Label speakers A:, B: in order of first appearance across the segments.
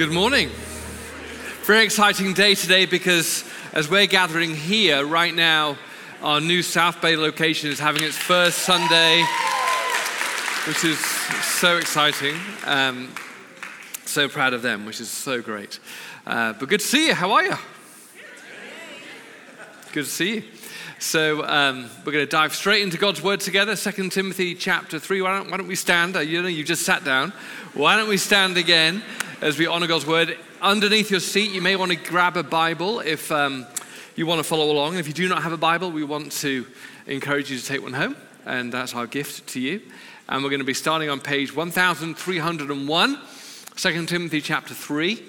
A: Good morning. Very exciting day today because as we're gathering here right now, our new South Bay location is having its first Sunday, which is so exciting. So proud of them, which is so great. But good to see you. How are you? Good to see you. So we're going to dive straight into God's Word together. 2 Timothy chapter 3. Why don't we stand? You just sat down. Why don't we stand again as we honor God's Word? Underneath your seat, you may want to grab a Bible if you want to follow along. If you do not have a Bible, we want to encourage you to take one home. And that's our gift to you. And we're going to be starting on page 1301, 2 Timothy chapter 3.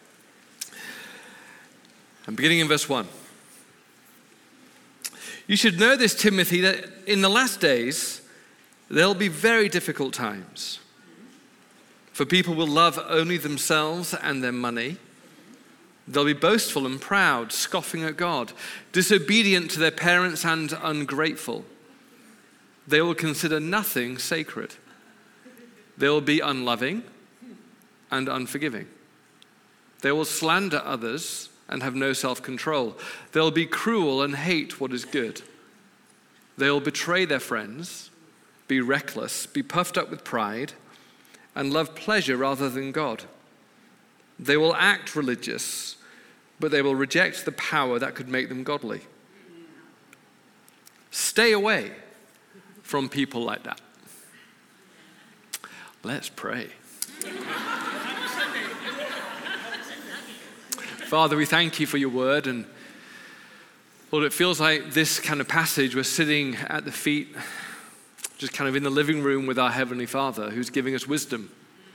A: And beginning in verse 1. You should know this, Timothy, that in the last days, there'll be very difficult times. For people will love only themselves and their money. They'll be boastful and proud, scoffing at God, disobedient to their parents and ungrateful. They will consider nothing sacred. They will be unloving and unforgiving. They will slander others and have no self-control. They'll be cruel and hate what is good. They'll betray their friends, be reckless, be puffed up with pride, and love pleasure rather than God. They will act religious, but they will reject the power that could make them godly. Stay away from people like that. Let's pray. Father, we thank you for your word, and Lord, it feels like this kind of passage, we're sitting at the feet, just kind of in the living room with our Heavenly Father who's giving us wisdom.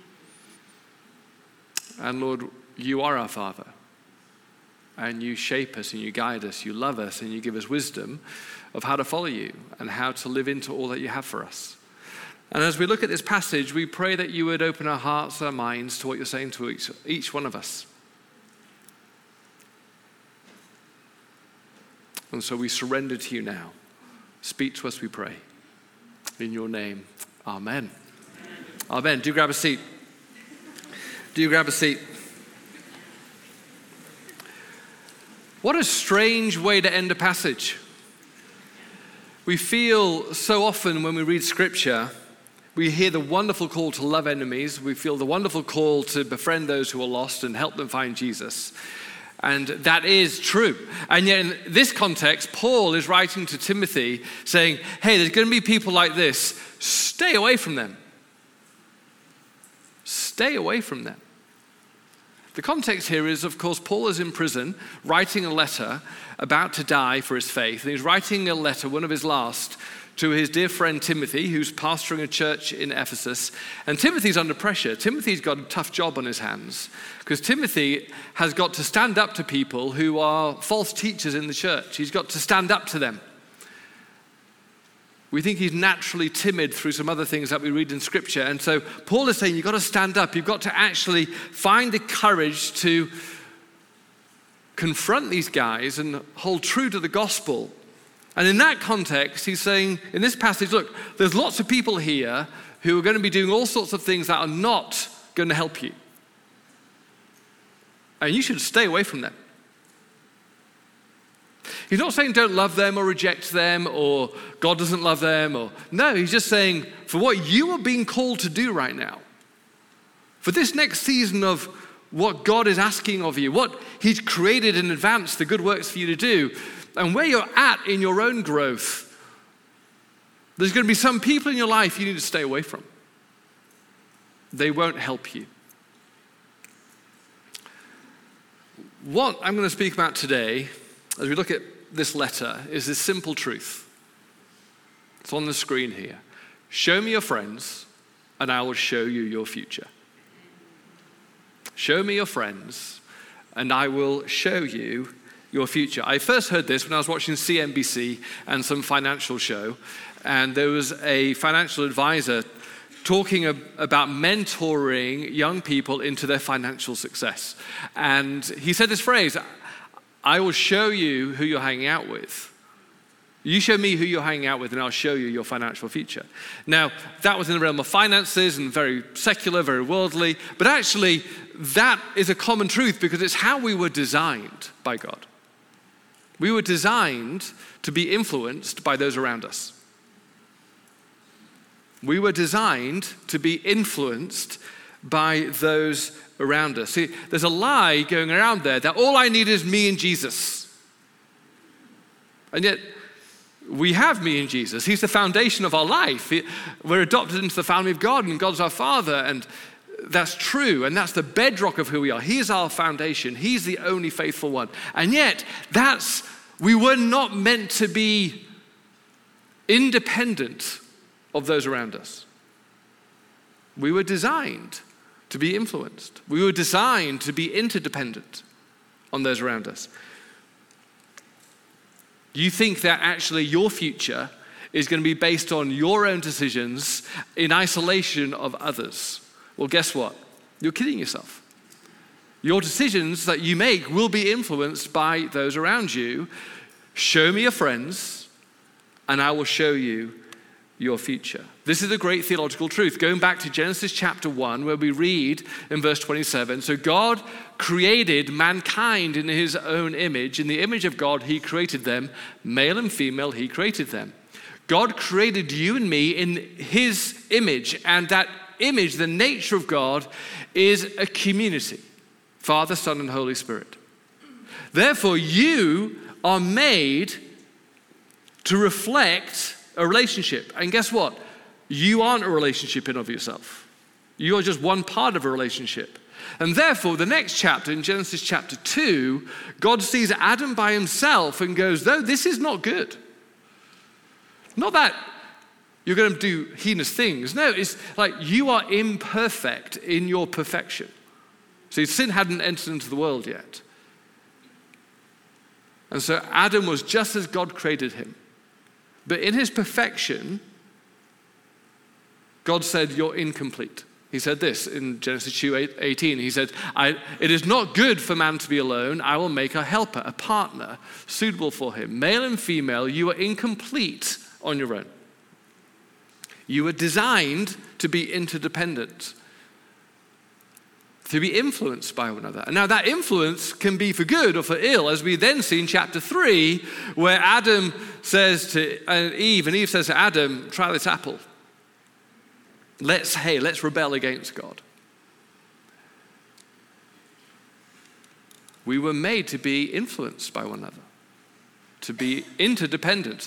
A: And Lord, you are our Father, and you shape us and you guide us, you love us and you give us wisdom of how to follow you and how to live into all that you have for us. And as we look at this passage, we pray that you would open our hearts, our minds to what you're saying to each one of us. And so we surrender to you now. Speak to us, we pray. In your name, amen. Amen. Do grab a seat. Do grab a seat. What a strange way to end a passage. We feel so often when we read scripture, we hear the wonderful call to love enemies. We feel the wonderful call to befriend those who are lost and help them find Jesus. And that is true. And yet in this context, Paul is writing to Timothy saying, hey, there's going to be people like this. Stay away from them. Stay away from them. The context here is, of course, Paul is in prison, writing a letter about to die for his faith. And he's writing a letter, one of his last, to his dear friend Timothy, who's pastoring a church in Ephesus. And Timothy's under pressure. Timothy's got a tough job on his hands because Timothy has got to stand up to people who are false teachers in the church. He's got to stand up to them. We think he's naturally timid through some other things that we read in Scripture. And so Paul is saying you've got to stand up. You've got to actually find the courage to confront these guys and hold true to the gospel. And in that context, he's saying, in this passage, look, there's lots of people here who are going to be doing all sorts of things that are not going to help you. And you should stay away from them. He's not saying don't love them or reject them or God doesn't love them. No, he's just saying for what you are being called to do right now, for this next season of what God is asking of you, what he's created in advance, the good works for you to do, and where you're at in your own growth, there's going to be some people in your life you need to stay away from. They won't help you. What I'm going to speak about today, as we look at this letter, is this simple truth. It's on the screen here. Show me your friends, and I will show you your future. Show me your friends, and I will show you your future. I first heard this when I was watching CNBC and some financial show, and there was a financial advisor talking about mentoring young people into their financial success. And he said this phrase, I will show you who you're hanging out with. You show me who you're hanging out with and I'll show you your financial future. Now, that was in the realm of finances and very secular, very worldly, but actually that is a common truth because it's how we were designed by God. We were designed to be influenced by those around us. We were designed to be influenced by those around us. See, there's a lie going around there that all I need is me and Jesus. And yet, we have me and Jesus. He's the foundation of our life. We're adopted into the family of God, and God's our Father, and that's true, and that's the bedrock of who we are. He is our foundation. He's the only faithful one. And yet, we were not meant to be independent of those around us. We were designed to be influenced. We were designed to be interdependent on those around us. You think that actually your future is going to be based on your own decisions in isolation of others. Well, guess what? You're kidding yourself. Your decisions that you make will be influenced by those around you. Show me your friends, and I will show you your future. This is a great theological truth. Going back to Genesis chapter 1, where we read in verse 27, so God created mankind in his own image. In the image of God, he created them. Male and female, he created them. God created you and me in his image, and that image, the nature of God, is a community. Father, Son, and Holy Spirit. Therefore, you are made to reflect a relationship. And guess what? You aren't a relationship in of yourself. You are just one part of a relationship. And therefore, the next chapter, in Genesis chapter 2, God sees Adam by himself and goes, no, this is not good. Not that you're going to do heinous things. No, it's like you are imperfect in your perfection. See, sin hadn't entered into the world yet. And so Adam was just as God created him. But in his perfection, God said, you're incomplete. He said this in Genesis 2:18. He said, it is not good for man to be alone. I will make a helper, a partner, suitable for him. Male and female, you are incomplete on your own. You were designed to be interdependent, to be influenced by one another. And now that influence can be for good or for ill, as we then see in chapter 3, where Adam says to Eve, and Eve says to Adam, try this apple. Let's rebel against God. We were made to be influenced by one another, to be interdependent.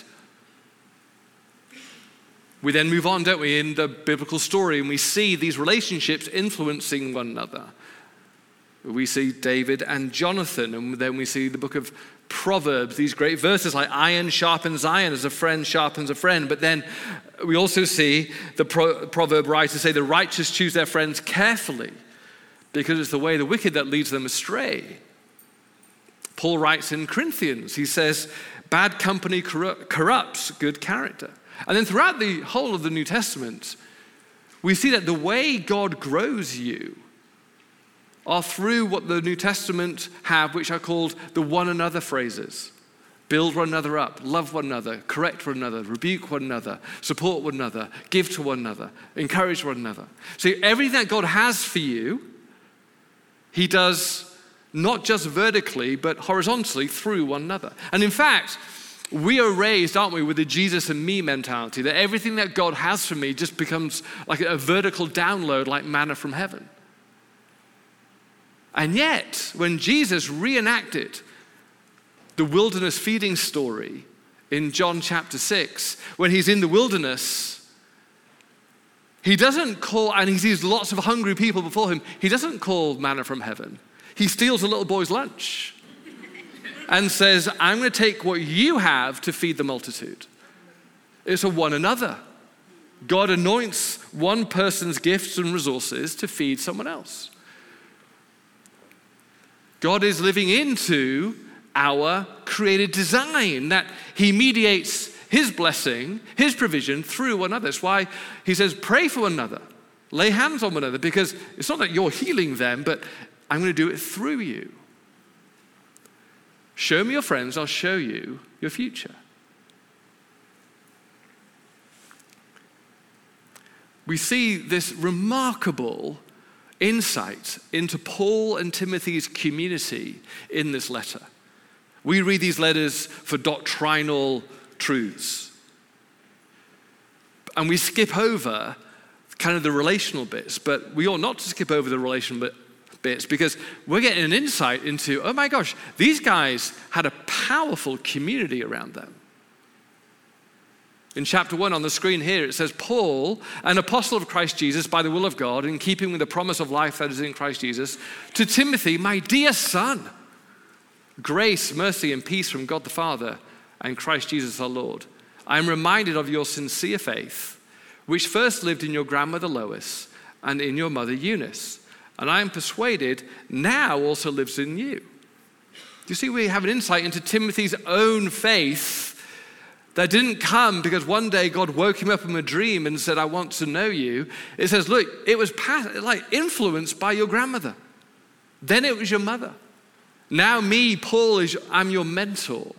A: We then move on, don't we, in the biblical story, and we see these relationships influencing one another. We see David and Jonathan, and then we see the book of Proverbs, these great verses like iron sharpens iron as a friend sharpens a friend. But then we also see the proverb writers say the righteous choose their friends carefully because it's the way of the wicked that leads them astray. Paul writes in Corinthians, he says, bad company corrupts good character. And then throughout the whole of the New Testament, we see that the way God grows you are through what the New Testament have, which are called the one another phrases. Build one another up, love one another, correct one another, rebuke one another, support one another, give to one another, encourage one another. See, everything that God has for you, he does not just vertically, but horizontally through one another. And in fact, we are raised, aren't we, with the Jesus and me mentality, that everything that God has for me just becomes like a vertical download, like manna from heaven. And yet, when Jesus reenacted the wilderness feeding story in John chapter 6, when he's in the wilderness, he doesn't call, and he sees lots of hungry people before him, he doesn't call manna from heaven. He steals a little boy's lunch and says, I'm going to take what you have to feed the multitude. It's a one another. God anoints one person's gifts and resources to feed someone else. God is living into our created design, that he mediates his blessing, his provision through one another. That's why he says, pray for one another. Lay hands on one another, because it's not that you're healing them, but I'm going to do it through you. Show me your friends, I'll show you your future. we see this remarkable insight into Paul and Timothy's community in this letter. We read these letters for doctrinal truths. And we skip over kind of the relational bits, but we ought not to skip over the relational bits because we're getting an insight into, oh my gosh, these guys had a powerful community around them. In chapter 1 on the screen here, it says, Paul, an apostle of Christ Jesus by the will of God, in keeping with the promise of life that is in Christ Jesus, to Timothy, my dear son, grace, mercy, and peace from God the Father and Christ Jesus our Lord. I am reminded of your sincere faith, which first lived in your grandmother Lois and in your mother Eunice, and I am persuaded now also lives in you. Do you see, we have an insight into Timothy's own faith that didn't come because one day God woke him up in a dream and said, I want to know you. It says, look, it was influenced by your grandmother. Then it was your mother. Now me, Paul, I'm your mentor.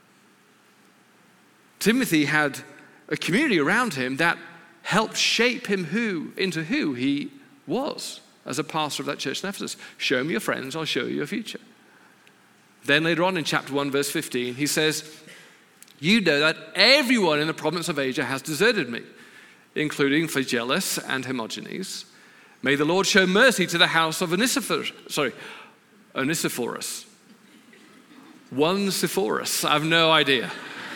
A: Timothy had a community around him that helped shape him into who he was as a pastor of that church in Ephesus. Show me your friends, I'll show you your future. Then later on in chapter 1, verse 15, he says, you know that everyone in the province of Asia has deserted me, including Phygellus and Hermogenes. May the Lord show mercy to the house of Onesiphorus. I have no idea.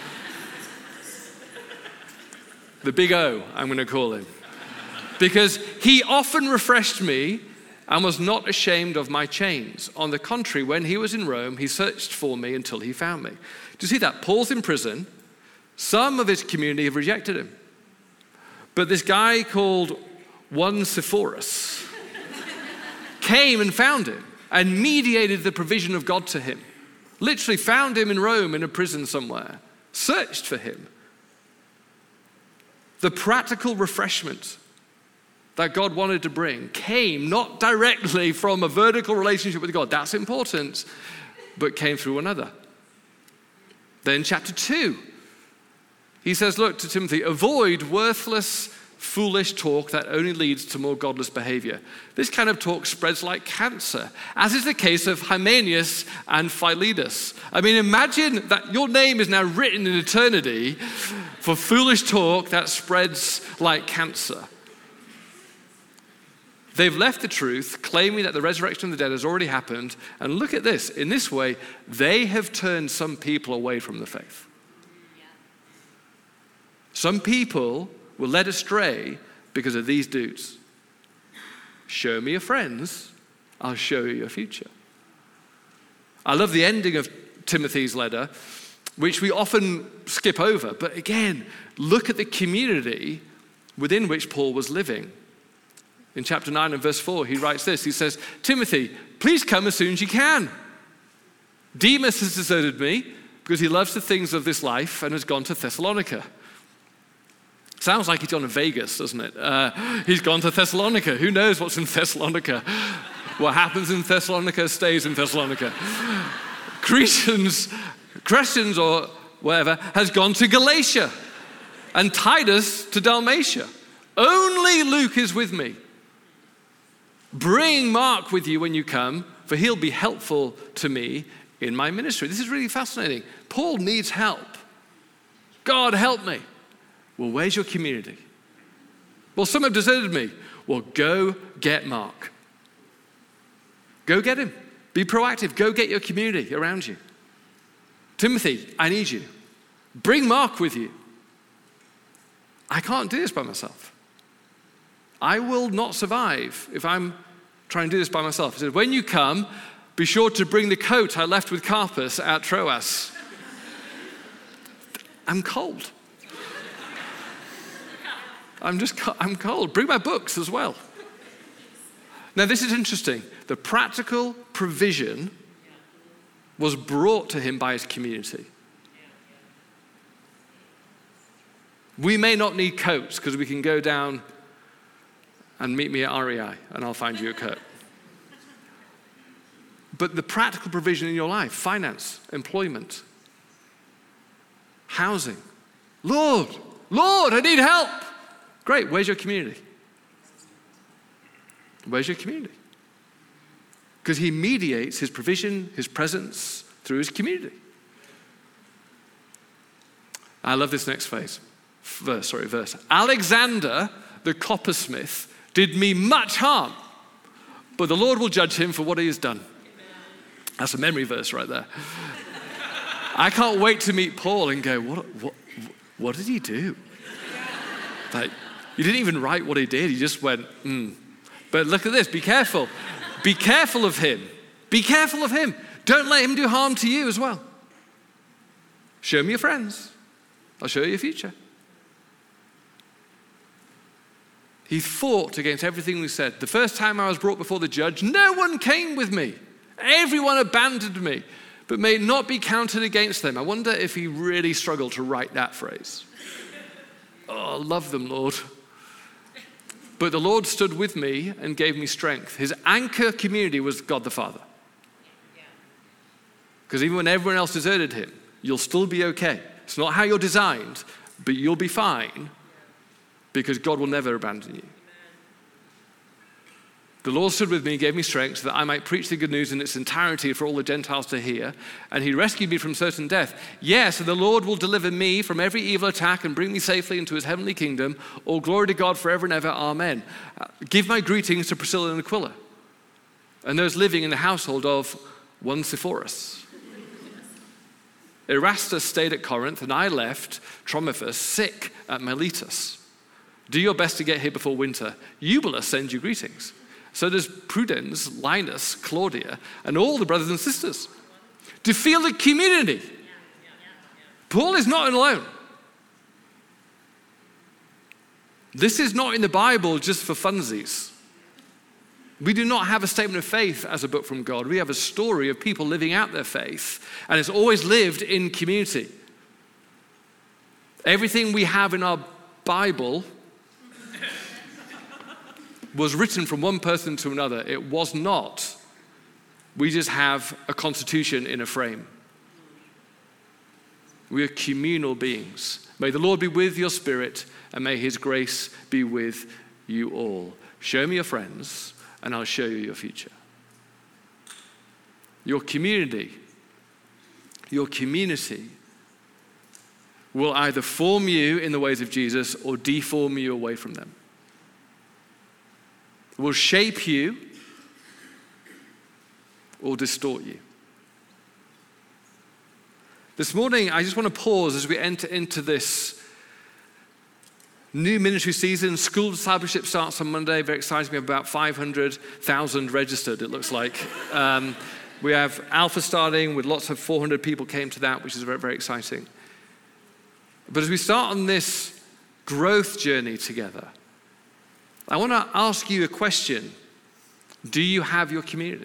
A: The big O, I'm going to call him. Because he often refreshed me and was not ashamed of my chains. On the contrary, when he was in Rome, he searched for me until he found me. Do you see that? Paul's in prison. Some of his community have rejected him. But this guy called Onesiphorus came and found him and mediated the provision of God to him. Literally found him in Rome in a prison somewhere. Searched for him. The practical refreshment that God wanted to bring came not directly from a vertical relationship with God. That's important, but came through another. Then chapter 2, he says, look to Timothy, avoid worthless, foolish talk that only leads to more godless behavior. This kind of talk spreads like cancer, as is the case of Hymenaeus and Philetus. I mean, imagine that your name is now written in eternity for foolish talk that spreads like cancer. They've left the truth, claiming that the resurrection of the dead has already happened. And look at this. In this way, they have turned some people away from the faith. Some people were led astray because of these dudes. Show me your friends, I'll show you your future. I love the ending of Timothy's letter, which we often skip over. But again, look at the community within which Paul was living. In chapter 9 and verse 4, he writes this. He says, Timothy, please come as soon as you can. Demas has deserted me because he loves the things of this life and has gone to Thessalonica. Sounds like he's gone to Vegas, doesn't it? He's gone to Thessalonica. Who knows what's in Thessalonica? What happens in Thessalonica stays in Thessalonica. Crescens or whatever has gone to Galatia, and Titus to Dalmatia. Only Luke is with me. Bring Mark with you when you come, for he'll be helpful to me in my ministry. This is really fascinating. Paul needs help. God, help me. Well, where's your community? Well, some have deserted me. Well, go get Mark. Go get him. Be proactive. Go get your community around you. Timothy, I need you. Bring Mark with you. I can't do this by myself. I will not survive if I'm trying to do this by myself. He said, when you come, be sure to bring the coat I left with Carpus at Troas. I'm cold. I'm cold. Bring my books as well. Now, this is interesting. The practical provision was brought to him by his community. We may not need coats because we can go down and meet me at REI and I'll find you a coat. But the practical provision in your life, finance, employment, housing. Lord, I need help. Great, where's your community? Where's your community? Because he mediates his provision, his presence through his community. I love this next verse. Alexander, the coppersmith, did me much harm, but the Lord will judge him for what he has done. That's a memory verse right there. I can't wait to meet Paul and go, what did he do? Like, you didn't even write what he did. You just went, But look at this. Be careful. Be careful of him. Be careful of him. Don't let him do harm to you as well. Show me your friends. I'll show you your future. He fought against everything we said. The first time I was brought before the judge, no one came with me. Everyone abandoned me. But may it not be counted against them. I wonder if he really struggled to write that phrase. Oh, love them, Lord. But the Lord stood with me and gave me strength. His anchor community was God the Father. Because even when everyone else deserted him, you'll still be okay. It's not how you're designed, but you'll be fine because God will never abandon you. The Lord stood with me and gave me strength so that I might preach the good news in its entirety for all the Gentiles to hear. And he rescued me from certain death. Yes, and the Lord will deliver me from every evil attack and bring me safely into his heavenly kingdom. All glory to God forever and ever. Amen. Give my greetings to Priscilla and Aquila and those living in the household of Onesiphorus. Erastus stayed at Corinth and I left Trophimus sick at Miletus. Do your best to get here before winter. Eubulus sends you greetings. So does Prudence, Linus, Claudia, and all the brothers and sisters. To feel the community. Paul is not alone. This is not in the Bible just for funsies. We do not have a statement of faith as a book from God. We have a story of people living out their faith, and it's always lived in community. Everything we have in our Bible was written from one person to another. It was not. We just have a constitution in a frame. We are communal beings. May the Lord be with your spirit, and may his grace be with you all. Show me your friends, and I'll show you your future. Your community will either form you in the ways of Jesus or deform you away from them. Will shape you or distort you. This morning, I just want to pause as we enter into this new ministry season. School discipleship starts on Monday. Very exciting. We have about 500,000 registered, it looks like. We have Alpha starting with lots of 400 people came to that, which is very, very exciting. But as we start on this growth journey together, I want to ask you a question. Do you have your community?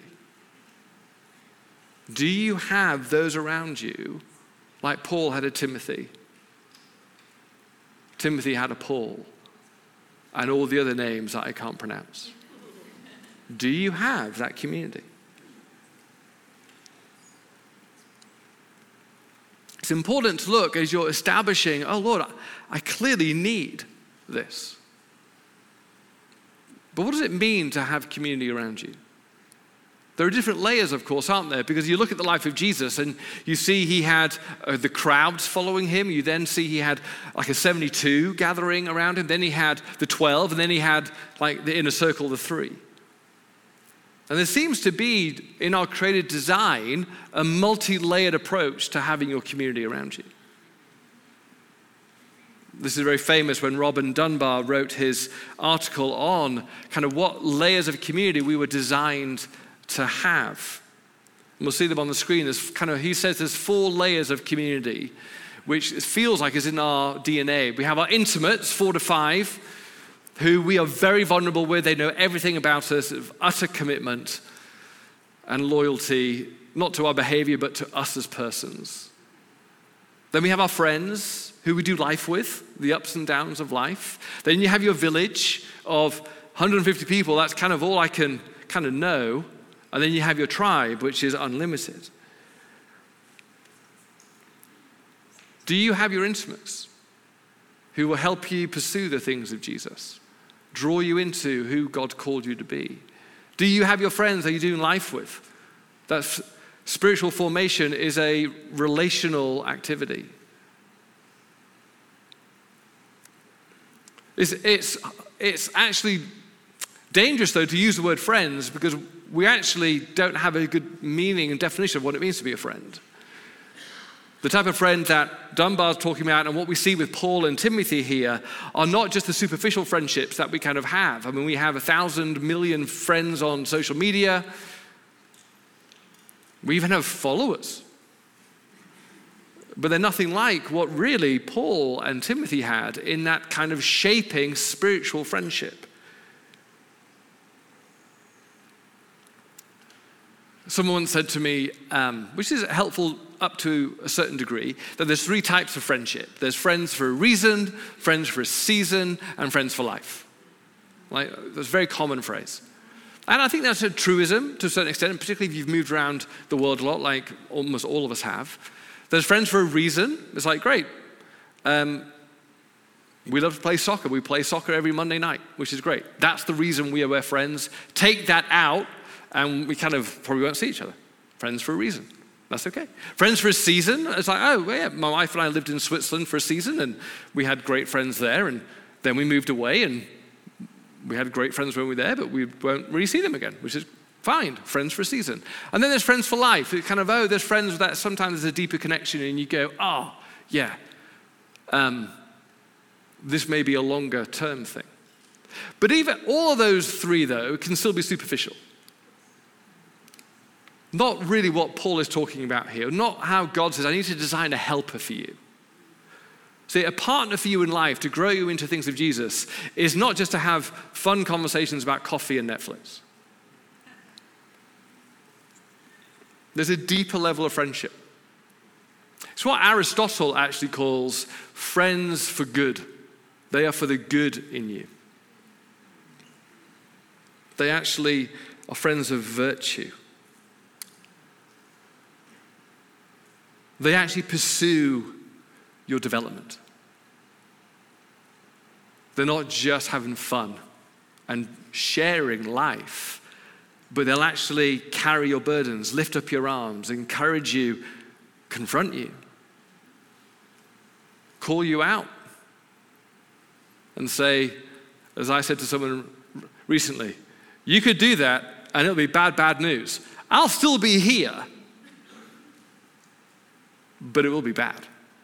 A: Do you have those around you like Paul had a Timothy? Timothy had a Paul and all the other names that I can't pronounce. Do you have that community? It's important to look as you're establishing, oh Lord, I clearly need this. But what does it mean to have community around you? There are different layers, of course, aren't there? Because you look at the life of Jesus and you see he had the crowds following him. You then see he had like a 72 gathering around him. Then he had the 12, and then he had like the inner circle, the 3. And there seems to be, in our created design, a multi-layered approach to having your community around you. This is very famous when Robin Dunbar wrote his article on kind of what layers of community we were designed to have. And we'll see them on the screen. He says there's 4 layers of community, which it feels like is in our DNA. We have our intimates, 4 to 5, who we are very vulnerable with. They know everything about us, of utter commitment and loyalty, not to our behavior, but to us as persons. Then we have our friends, who we do life with, the ups and downs of life. Then you have your village of 150 people. That's kind of all I can kind of know. And then you have your tribe, which is unlimited. Do you have your intimates who will help you pursue the things of Jesus, draw you into who God called you to be? Do you have your friends that you're doing life with? That's spiritual formation is a relational activity. It's actually dangerous, though, to use the word friends because we actually don't have a good meaning and definition of what it means to be a friend. The type of friend that Dunbar's talking about and what we see with Paul and Timothy here are not just the superficial friendships that we kind of have. I mean, we have 1,000 million friends on social media. We even have followers. But they're nothing like what really Paul and Timothy had in that kind of shaping spiritual friendship. Someone once said to me, which is helpful up to a certain degree, that there's 3 types of friendship. There's friends for a reason, friends for a season, and friends for life. Like, that's a very common phrase. And I think that's a truism to a certain extent, and particularly if you've moved around the world a lot, like almost all of us have. There's friends for a reason. It's like, great. We love to play soccer. We play soccer every Monday night, which is great. That's the reason we're friends. Take that out, and we kind of probably won't see each other. Friends for a reason. That's okay. Friends for a season. It's like, oh, yeah, my wife and I lived in Switzerland for a season, and we had great friends there, and then we moved away, and we had great friends when we were there, but we won't really see them again, which is fine. Friends for a season. And then there's friends for life. It's kind of, there's friends that sometimes there's a deeper connection, and you go, yeah, this may be a longer term thing. But even all of those 3, though, can still be superficial. Not really what Paul is talking about here. Not how God says, I need to design a helper for you. See, a partner for you in life to grow you into things of Jesus is not just to have fun conversations about coffee and Netflix. There's a deeper level of friendship. It's what Aristotle actually calls friends for good. They are for the good in you. They actually are friends of virtue. They actually pursue your development. They're not just having fun and sharing life, but they'll actually carry your burdens, lift up your arms, encourage you, confront you, call you out, and say, as I said to someone recently, you could do that and it'll be bad news. I'll still be here, but it will be bad.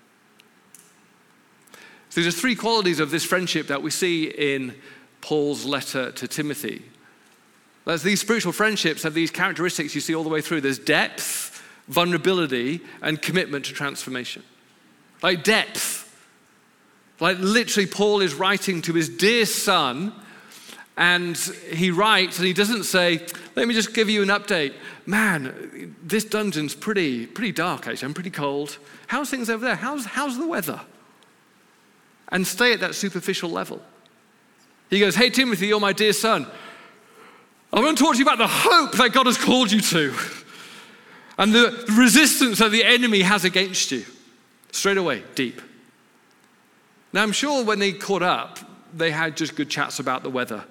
A: So there's 3 qualities of this friendship that we see in Paul's letter to Timothy. As these spiritual friendships have these characteristics you see all the way through. There's depth, vulnerability, and commitment to transformation. Like depth. Like literally Paul is writing to his dear son, and he writes and he doesn't say, let me just give you an update. Man, this dungeon's pretty dark actually. I'm pretty cold. How's things over there? How's the weather? And stay at that superficial level. He goes, hey Timothy, you're my dear son. I want to talk to you about the hope that God has called you to and the resistance that the enemy has against you. Straight away, deep. Now I'm sure when they caught up, they had just good chats about the weather.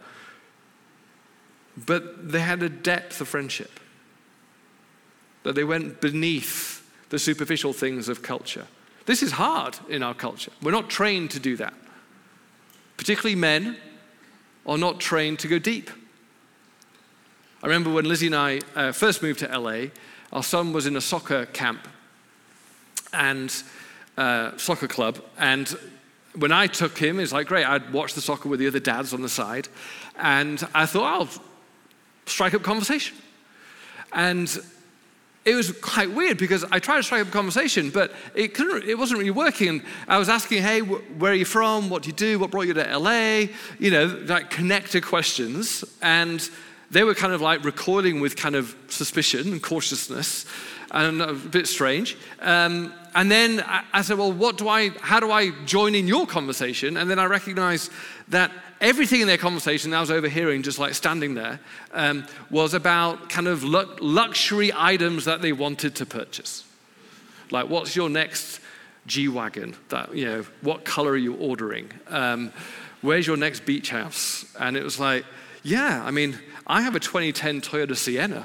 A: But they had a depth of friendship. That they went beneath the superficial things of culture. This is hard in our culture. We're not trained to do that. Particularly men are not trained to go deep. I remember when Lizzie and I first moved to LA, our son was in a soccer camp and soccer club. And when I took him, it's like, great, I'd watch the soccer with the other dads on the side. And I thought, I'll strike up conversation. And it was quite weird because I tried to strike up a conversation, but it wasn't really working. And I was asking, hey, where are you from? What do you do? What brought you to LA? You know, like connected questions. And they were kind of like recoiling with kind of suspicion and cautiousness and a bit strange. And then I said, well, how do I join in your conversation? And then I recognized that everything in their conversation I was overhearing, just like standing there, was about kind of luxury items that they wanted to purchase. Like, what's your next G-Wagon? That, you know, what color are you ordering? Where's your next beach house? And it was like, yeah, I mean, I have a 2010 Toyota Sienna.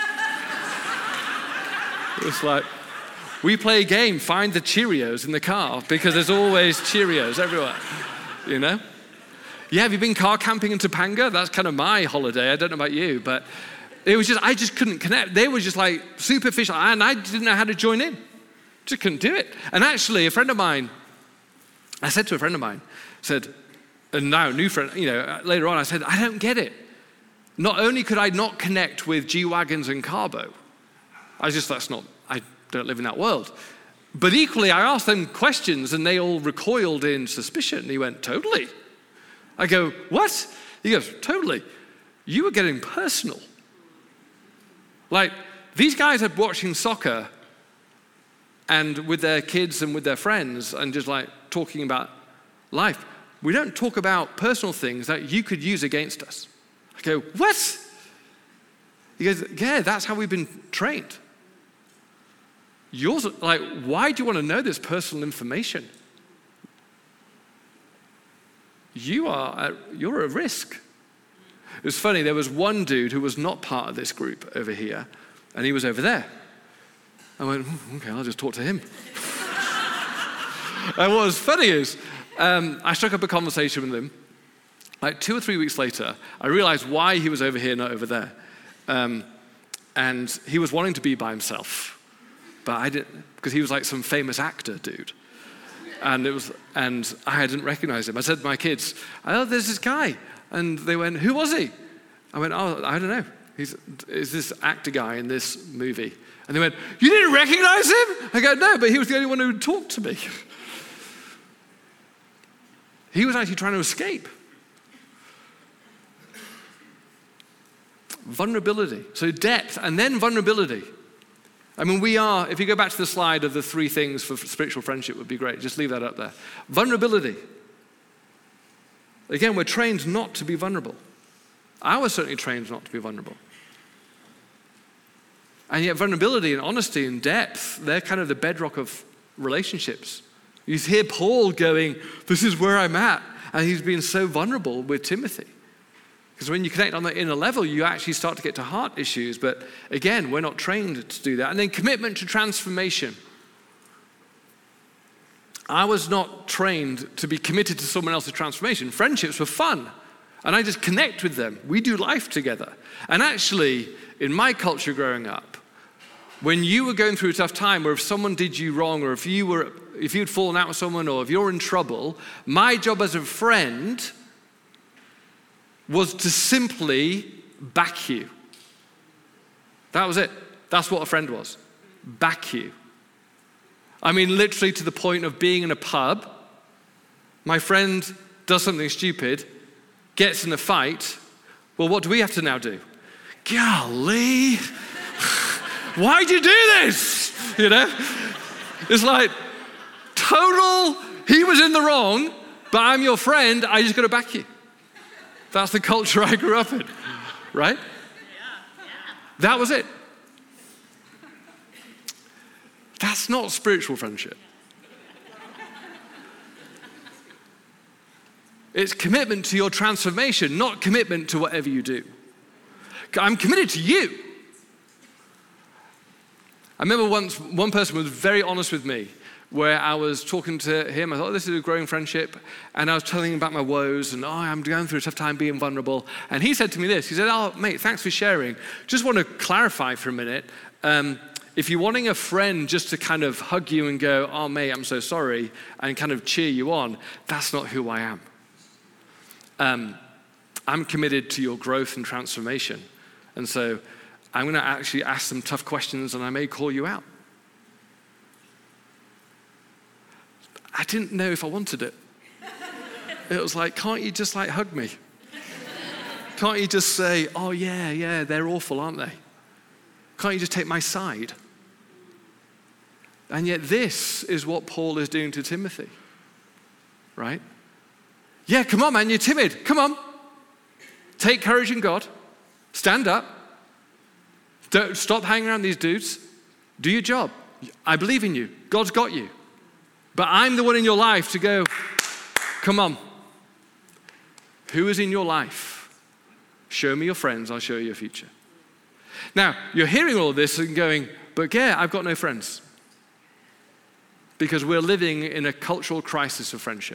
A: It's like, we play a game, find the Cheerios in the car, because there's always Cheerios everywhere, you know? Yeah, have you been car camping in Topanga? That's kind of my holiday. I don't know about you, but it was just, I just couldn't connect. They were just like superficial, and I didn't know how to join in. Just couldn't do it. And actually, I said to a friend of mine, and now a new friend, later on, I said, I don't get it. Not only could I not connect with G-Wagons and Carbo, I don't live in that world. But equally, I asked them questions and they all recoiled in suspicion. And he went, totally. I go, what? He goes, totally. You were getting personal. Like, these guys are watching soccer and with their kids and with their friends and just like talking about life. We don't talk about personal things that you could use against us. I go, what? He goes, yeah, that's how we've been trained. Why do you want to know this personal information? You're at risk. It was funny, there was one dude who was not part of this group over here, and he was over there. I went, okay, I'll just talk to him. And what was funny is, I struck up a conversation with him. Like 2 or 3 weeks later, I realized why he was over here, not over there. And he was wanting to be by himself. But I didn't, because he was like some famous actor dude. And I didn't recognize him. I said to my kids, oh, there's this guy. And they went, who was he? I went, oh, I don't know. Is this actor guy in this movie? And they went, you didn't recognize him? I go, no, but he was the only one who talked to me. He was actually trying to escape. Vulnerability. So depth and then vulnerability. I mean, if you go back to the slide of the 3 things for spiritual friendship would be great. Just leave that up there. Vulnerability. Again, we're trained not to be vulnerable. I was certainly trained not to be vulnerable. And yet vulnerability and honesty and depth, they're kind of the bedrock of relationships. You hear Paul going, this is where I'm at. And he's been so vulnerable with Timothy. Because when you connect on the inner level, you actually start to get to heart issues. But again, we're not trained to do that. And then commitment to transformation. I was not trained to be committed to someone else's transformation. Friendships were fun. And I just connect with them. We do life together. And actually, in my culture growing up, when you were going through a tough time, or if someone did you wrong, or if you'd fallen out with someone, or if you're in trouble, my job as a friend was to simply back you. That was it. That's what a friend was. Back you. I mean, literally to the point of being in a pub, my friend does something stupid, gets in a fight. Well, what do we have to now do? Golly, why'd you do this? You know? It's like total, he was in the wrong, but I'm your friend, I just got to back you. That's the culture I grew up in, right? That was it. That's not spiritual friendship. It's commitment to your transformation, not commitment to whatever you do. I'm committed to you. I remember once one person was very honest with me, where I was talking to him. I thought, this is a growing friendship. And I was telling him about my woes and, I'm going through a tough time being vulnerable. And he said to me this. He said, mate, thanks for sharing. Just want to clarify for a minute. If you're wanting a friend just to kind of hug you and go, mate, I'm so sorry, and kind of cheer you on, that's not who I am. I'm committed to your growth and transformation. And so I'm going to actually ask some tough questions and I may call you out. I didn't know if I wanted it. It was like, can't you just like hug me? Can't you just say, yeah, they're awful, aren't they? Can't you just take my side? And yet this is what Paul is doing to Timothy, right? Yeah, come on, man, you're timid. Come on. Take courage in God. Stand up. Don't stop hanging around these dudes. Do your job. I believe in you. God's got you. But I'm the one in your life to go, come on. Who is in your life? Show me your friends, I'll show you your future. Now, you're hearing all of this and going, but yeah, I've got no friends. Because we're living in a cultural crisis of friendship.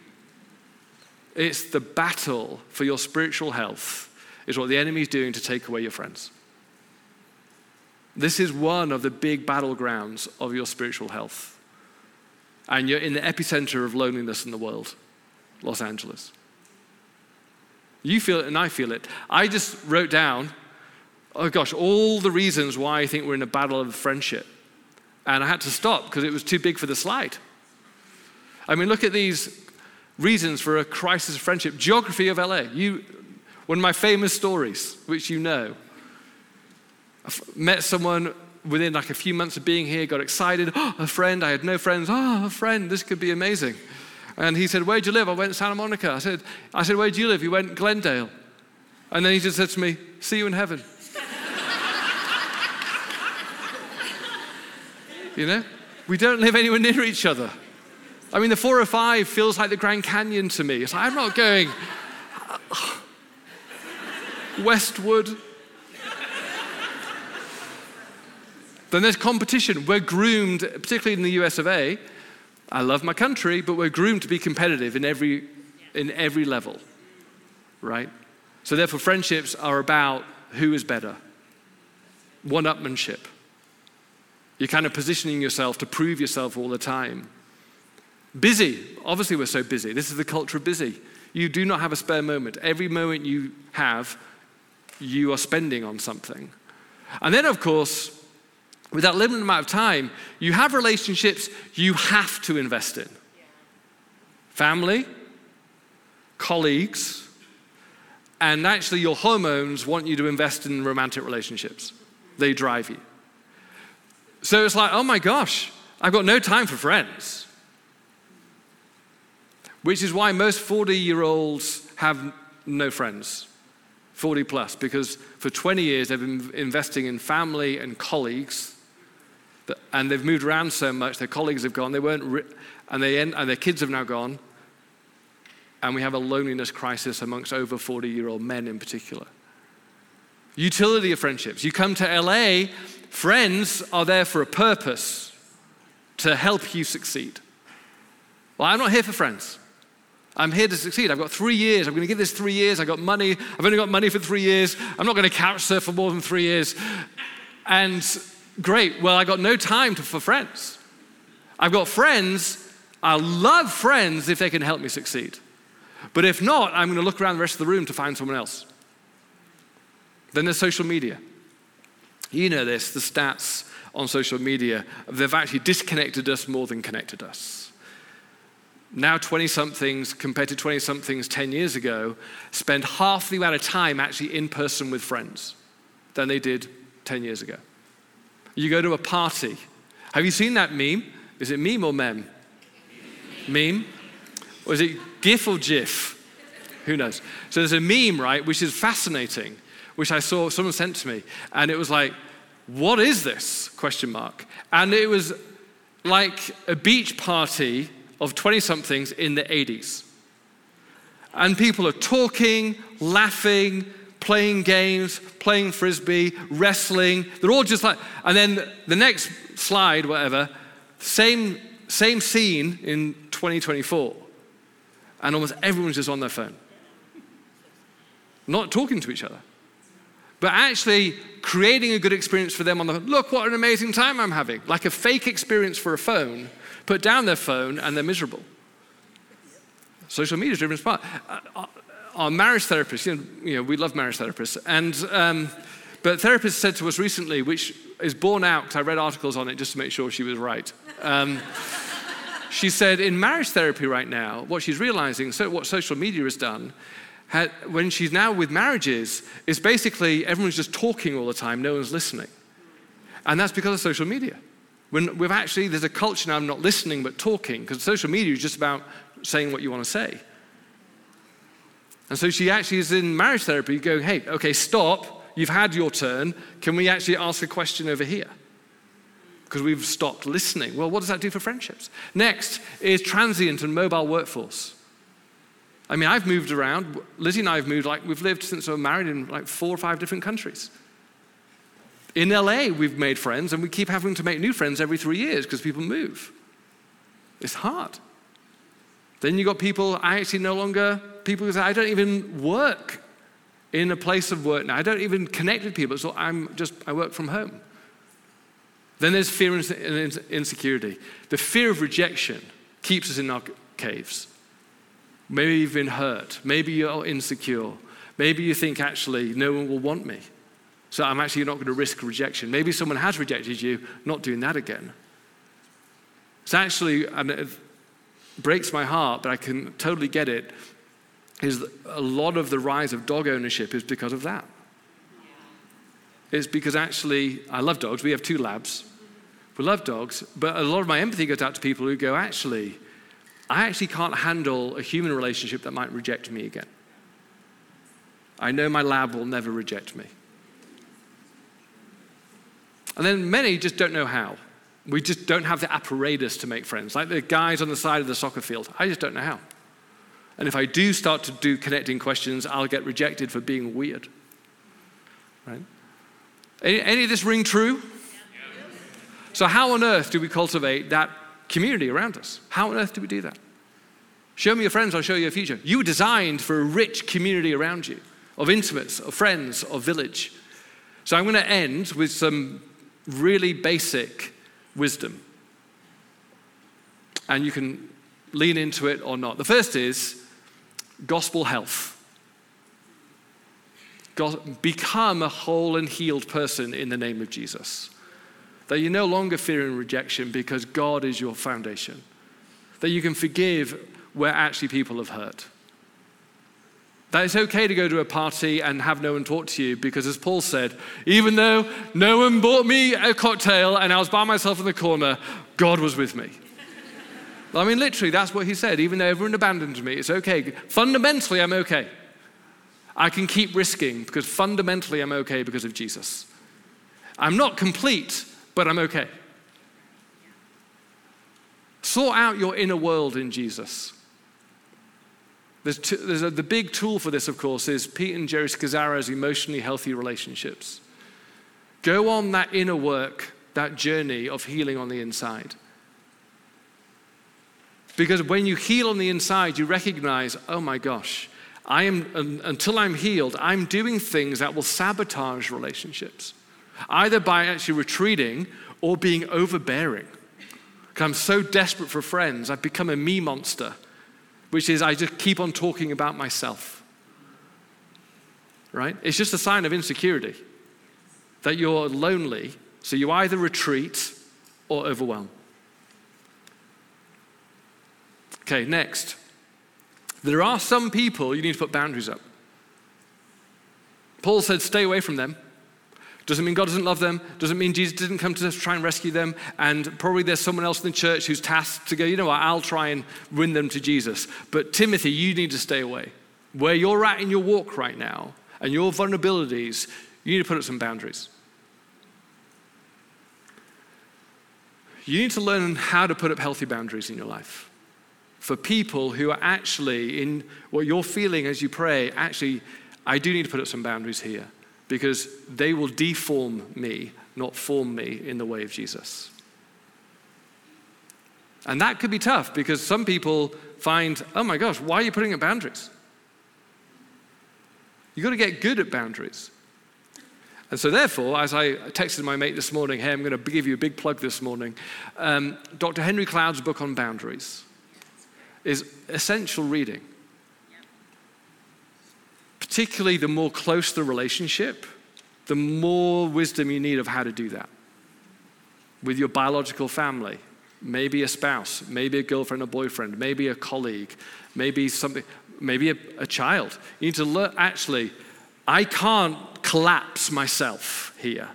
A: It's the battle for your spiritual health is what the enemy is doing to take away your friends. This is one of the big battlegrounds of your spiritual health. And you're in the epicenter of loneliness in the world, Los Angeles. You feel it and I feel it. I just wrote down, oh gosh, all the reasons why I think we're in a battle of friendship. And I had to stop because it was too big for the slide. I mean, look at these reasons for a crisis of friendship. Geography of LA. One of my famous stories, which you know. I met someone within like a few months of being here, got excited. Oh, a friend, I had no friends. Oh, a friend, this could be amazing. And he said, where'd you live? I went to Santa Monica. I said, where'd you live? He went, Glendale. And then he just said to me, see you in heaven. You know, we don't live anywhere near each other. I mean, the 405 feels like the Grand Canyon to me. It's like, I'm not going westward. Then there's competition. We're groomed, particularly in the US of A. I love my country, but we're groomed to be competitive in every level, right? So therefore, friendships are about who is better, one-upmanship. You're kind of positioning yourself to prove yourself all the time. Busy. Obviously, we're so busy. This is the culture of busy. You do not have a spare moment. Every moment you have, you are spending on something. And then, of course, with that limited amount of time, you have relationships you have to invest in. Family, colleagues, and actually your hormones want you to invest in romantic relationships. They drive you. So it's like, oh my gosh, I've got no time for friends. Which is why most 40-year-olds have no friends, 40 plus, because for 20 years they've been investing in family and colleagues, and they've moved around so much, their colleagues have gone, and their kids have now gone, and we have a loneliness crisis amongst over 40-year-old men in particular. Utility of friendships. You come to LA, friends are there for a purpose, to help you succeed. Well, I'm not here for friends. I'm here to succeed. I've got 3 years. I'm going to give this 3 years. I've got money. I've only got money for 3 years. I'm not going to couch surf for more than 3 years. And great. Well, I got no time for friends. I've got friends. I love friends if they can help me succeed. But if not, I'm going to look around the rest of the room to find someone else. Then there's social media. You know this, the stats on social media, they've actually disconnected us more than connected us. Now 20-somethings compared to 20-somethings 10 years ago spend half the amount of time actually in person with friends than they did 10 years ago. You go to a party. Have you seen that meme? Is it meme or mem? Meme? Or is it GIF or GIF? Who knows? So there's a meme, right, which is fascinating, which I saw someone sent to me, and it was like, what is this? ? And it was like a beach party of 20-somethings in the 80s. And people are talking, laughing, playing games, playing frisbee, wrestling. They're all just like, and then the next slide, whatever, same scene in 2024. And almost everyone's just on their phone. Not talking to each other. But actually creating a good experience for them look what an amazing time I'm having. Like a fake experience for a phone, put down their phone and they're miserable. Social media is driven smart. Our marriage therapist, we love marriage therapists. But therapists said to us recently, which is borne out because I read articles on it just to make sure she was right. She said in marriage therapy right now, what she's realizing, what social media has done, when she's now with marriages, is basically everyone's just talking all the time, no one's listening. And that's because of social media. There's a culture now of not listening but talking, because social media is just about saying what you want to say. And so she actually is in marriage therapy going, hey, okay, stop, you've had your turn, can we actually ask a question over here? Because we've stopped listening. Well, what does that do for friendships? Next is transient and mobile workforce. I mean, I've moved around. Lizzie and I have moved, we've lived since we were married in 4 or 5 different countries. In LA, we've made friends, and we keep having to make new friends every 3 years because people move. It's hard. Then you got people, people who say, I don't even work in a place of work now. I don't even connect with people, so I work from home. Then there's fear and insecurity. The fear of rejection keeps us in our caves. Maybe you've been hurt. Maybe you're insecure. Maybe you think, actually, no one will want me. So I'm actually not going to risk rejection. Maybe someone has rejected you, not doing that again. It's actually, and it breaks my heart, but I can totally get it, is that a lot of the rise of dog ownership is because of that. It's because actually, I love dogs. We have 2 labs. We love dogs, but a lot of my empathy goes out to people who go, I actually can't handle a human relationship that might reject me again. I know my lab will never reject me. And then many just don't know how. We just don't have the apparatus to make friends. Like the guys on the side of the soccer field, I just don't know how. And if I do start to do connecting questions, I'll get rejected for being weird. Right? Any of this ring true? So how on earth do we cultivate that community around us? How on earth do we do that? Show me your friends, I'll show you a future. You were designed for a rich community around you, of intimates, of friends, of village. So I'm going to end with some really basic wisdom. And you can lean into it or not. The first is gospel health. Become a whole and healed person in the name of Jesus. That you're no longer fearing rejection because God is your foundation. That you can forgive where actually people have hurt. That it's okay to go to a party and have no one talk to you because, as Paul said, even though no one bought me a cocktail and I was by myself in the corner, God was with me. I mean, literally, that's what he said. Even though everyone abandoned me, it's okay. Fundamentally, I'm okay. I can keep risking because fundamentally I'm okay because of Jesus. I'm not complete, but I'm okay. Sort out your inner world in Jesus. The big tool for this, of course, is Pete and Jerry Scazzaro's emotionally healthy relationships. Go on that inner work, that journey of healing on the inside. Because when you heal on the inside, you recognize, oh my gosh, until I'm healed, I'm doing things that will sabotage relationships. Either by actually retreating or being overbearing. Because I'm so desperate for friends, I've become a me monster. Which is I just keep on talking about myself. Right? It's just a sign of insecurity. That you're lonely, so you either retreat or overwhelm. Okay, next. There are some people you need to put boundaries up. Paul said stay away from them. Doesn't mean God doesn't love them. Doesn't mean Jesus didn't come to try and rescue them. And probably there's someone else in the church who's tasked to go, you know what, I'll try and win them to Jesus. But Timothy, you need to stay away. Where you're at in your walk right now and your vulnerabilities, you need to put up some boundaries. You need to learn how to put up healthy boundaries in your life. For people who are actually in what you're feeling as you pray, actually, I do need to put up some boundaries here. Because they will deform me, not form me in the way of Jesus. And that could be tough because some people find, oh my gosh, why are you putting up boundaries? You've got to get good at boundaries. And so therefore, as I texted my mate this morning, hey, I'm going to give you a big plug this morning. Dr. Henry Cloud's book on boundaries is essential reading. Particularly the more close the relationship, the more wisdom you need of how to do that. With your biological family, maybe a spouse, maybe a girlfriend or boyfriend, maybe a colleague, maybe something, maybe a child. You need to learn, actually, I can't collapse myself here.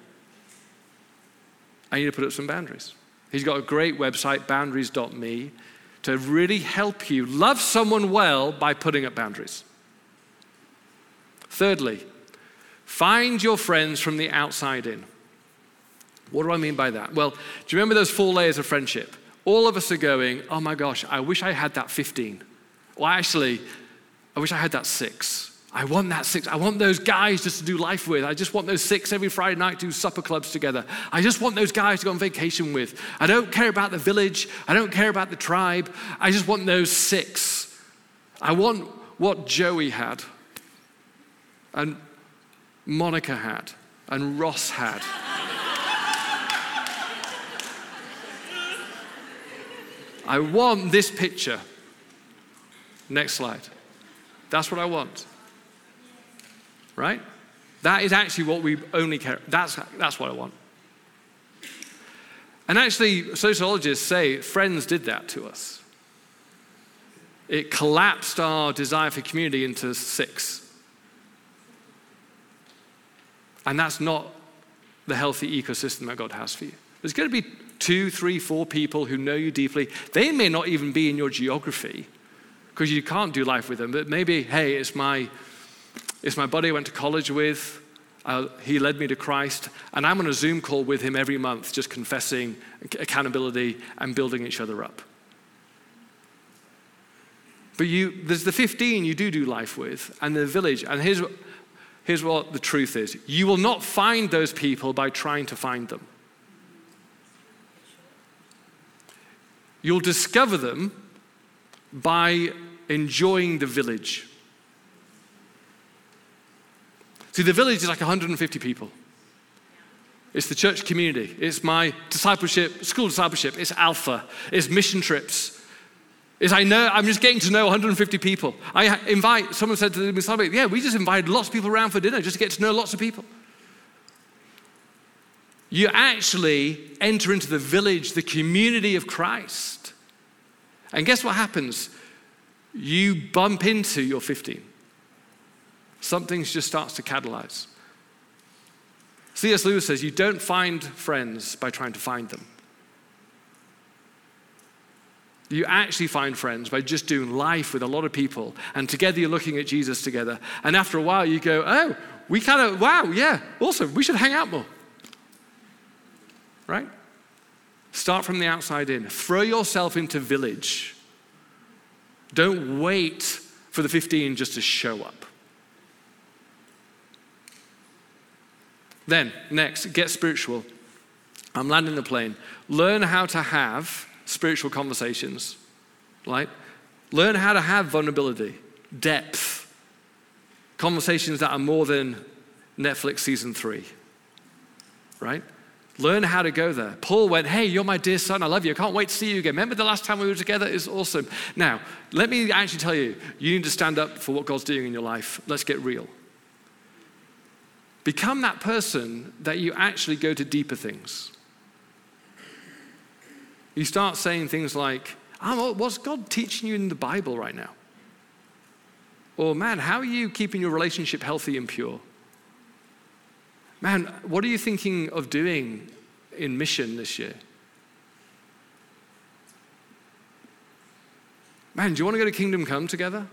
A: I need to put up some boundaries. He's got a great website, boundaries.me, to really help you love someone well by putting up boundaries. Thirdly, find your friends from the outside in. What do I mean by that? Well, do you remember those 4 layers of friendship? All of us are going, oh my gosh, I wish I had that 15. Well, actually, I wish I had that 6. I want that 6. I want those guys just to do life with. I just want those 6 every Friday night to do supper clubs together. I just want those guys to go on vacation with. I don't care about the village. I don't care about the tribe. I just want those 6. I want what Joey had, and Monica had, and Ross had. I want this picture. Next slide. That's what I want. Right? That is actually what we only care. That's what I want. And actually, sociologists say friends did that to us. It collapsed our desire for community into 6. And that's not the healthy ecosystem that God has for you. There's going to be 2, 3, 4 people who know you deeply. They may not even be in your geography because you can't do life with them. But maybe, hey, it's my buddy I went to college with. He led me to Christ. And I'm on a Zoom call with him every month, just confessing, accountability, and building each other up. But there's the 15 you do life with, and the village. And here's what the truth is. You will not find those people by trying to find them. You'll discover them by enjoying the village. See, the village is like 150 people. It's the church community. It's my discipleship, school discipleship. It's Alpha. It's mission trips. I'm just getting to know 150 people. Someone said to me, yeah, we just invited lots of people around for dinner just to get to know lots of people. You actually enter into the village, the community of Christ. And guess what happens? You bump into your 15. Something just starts to catalyze. C.S. Lewis says, you don't find friends by trying to find them. You actually find friends by just doing life with a lot of people, and together you're looking at Jesus together. And after a while you go, oh, wow, yeah, awesome, we should hang out more. Right? Start from the outside in. Throw yourself into village. Don't wait for the 15 just to show up. Then, next, get spiritual. I'm landing the plane. Learn how to have spiritual conversations. Right? Learn how to have vulnerability, depth, conversations that are more than Netflix season 3. Right? Learn how to go there. Paul went, hey, you're my dear son. I love you. I can't wait to see you again. Remember the last time we were together? It's awesome. Now, let me actually tell you, you need to stand up for what God's doing in your life. Let's get real. Become that person that you actually go to deeper things. You start saying things like, what's God teaching you in the Bible right now? Or, man, how are you keeping your relationship healthy and pure? Man, what are you thinking of doing in mission this year? Man, do you want to go to Kingdom Come together?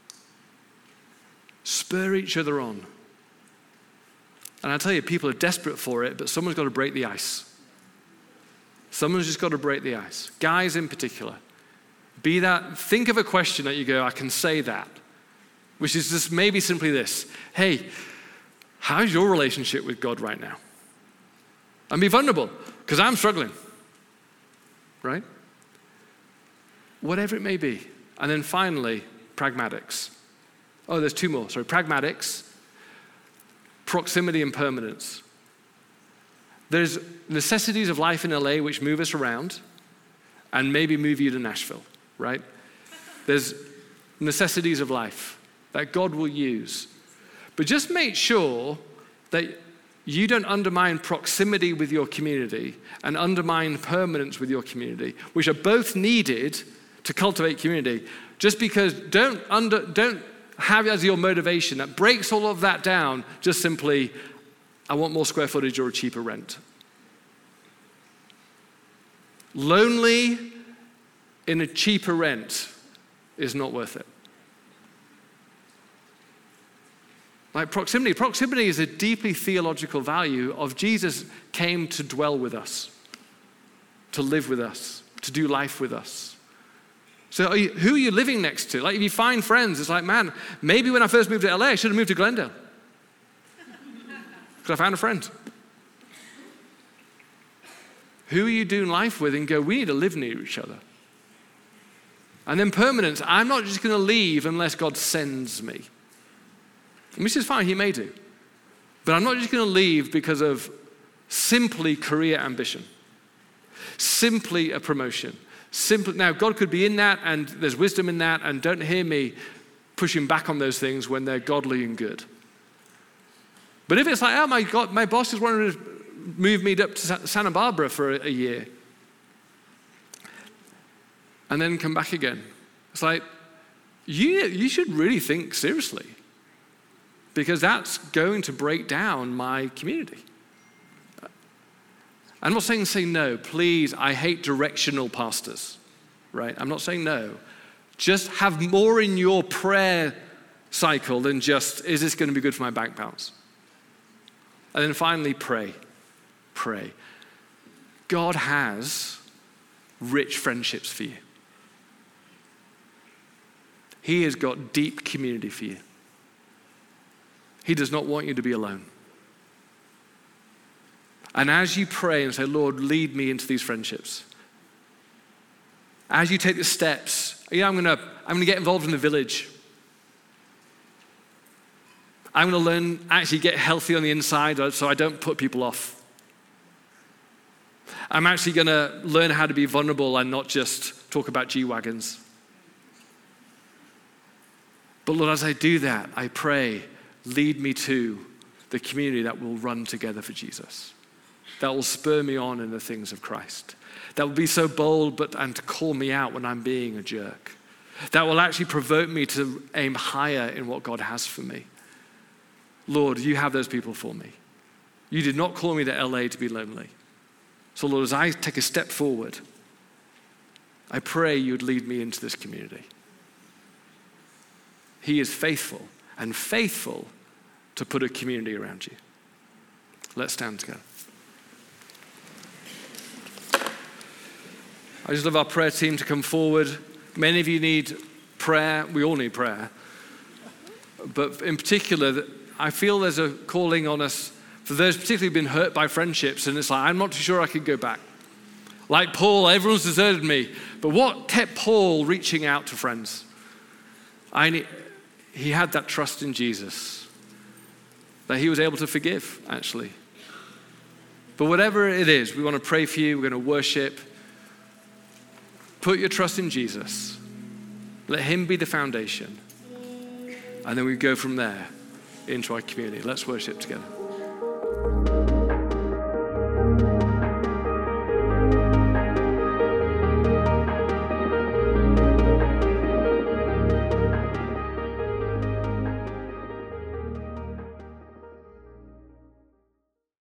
A: Spur each other on. And I tell you, people are desperate for it, but someone's got to break the ice. Someone's just got to break the ice. Guys in particular. Think of a question that you go, I can say that. Which is just maybe simply this. Hey, how's your relationship with God right now? And be vulnerable, because I'm struggling. Right? Whatever it may be. And then finally, pragmatics. Oh, there's 2 more. Sorry, pragmatics, proximity and permanence. There's necessities of life in LA which move us around and maybe move you to Nashville, right? There's necessities of life that God will use. But just make sure that you don't undermine proximity with your community and undermine permanence with your community, which are both needed to cultivate community. Just because don't have as your motivation that breaks all of that down, just simply, I want more square footage or a cheaper rent. Lonely in a cheaper rent is not worth it. Like proximity. Proximity is a deeply theological value of Jesus came to dwell with us, to live with us, to do life with us. So who are you living next to? Like if you find friends, it's like, man, maybe when I first moved to LA, I should have moved to Glendale. Because I found a friend. Who are you doing life with and go, we need to live near each other. And then permanence, I'm not just going to leave unless God sends me. Which is fine, he may do. But I'm not just going to leave because of simply career ambition. Simply a promotion. Now, God could be in that, and there's wisdom in that, and don't hear me pushing back on those things when they're godly and good. But if it's like, oh my God, my boss is wanting to move me up to Santa Barbara for a year, and then come back again, it's like, you should really think seriously, because that's going to break down my community. I'm not saying say no. Please, I hate directional pastors, right? I'm not saying no. Just have more in your prayer cycle than just, is this going to be good for my bank balance? And then finally, pray. Pray. God has rich friendships for you. He has got deep community for you. He does not want you to be alone. And as you pray and say, Lord, lead me into these friendships. As you take the steps, I'm going to get involved in the village. I'm going to learn, actually get healthy on the inside so I don't put people off. I'm actually going to learn how to be vulnerable and not just talk about G-Wagons. But Lord, as I do that, I pray, lead me to the community that will run together for Jesus. That will spur me on in the things of Christ. That will be so bold and to call me out when I'm being a jerk. That will actually provoke me to aim higher in what God has for me. Lord, you have those people for me. You did not call me to LA to be lonely. So Lord, as I take a step forward, I pray you would lead me into this community. He is faithful and faithful to put a community around you. Let's stand together. I just love our prayer team to come forward. Many of you need prayer. We all need prayer. But in particular, I feel there's a calling on us for those particularly who've been hurt by friendships. And it's like, I'm not too sure I could go back. Like Paul, everyone's deserted me. But what kept Paul reaching out to friends? He had that trust in Jesus, that he was able to forgive, actually. But whatever it is, we want to pray for you. We're going to worship. Put your trust in Jesus. Let him be the foundation. And then we go from there into our community. Let's worship together.